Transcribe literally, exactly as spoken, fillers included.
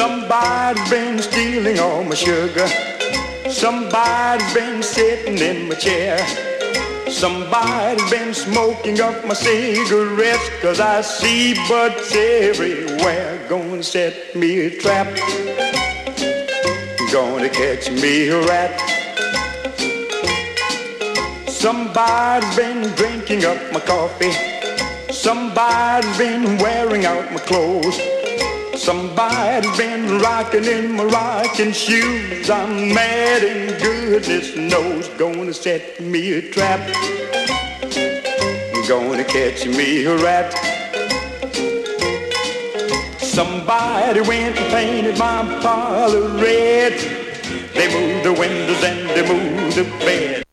Somebody's been stealing all my sugar. Somebody's been sitting in my chair. Somebody's been smoking up my cigarettes, 'cause I see butts everywhere. Gonna set me a trap, gonna catch me a rat. Somebody's been drinking up my coffee. Somebody's been wearing out my clothes. Somebody's been rocking in my rocking shoes. I'm mad and goodness knows. Gonna set me a trap, gonna catch me a rat. Somebody went and painted my parlor red. They moved the windows and they moved the bed.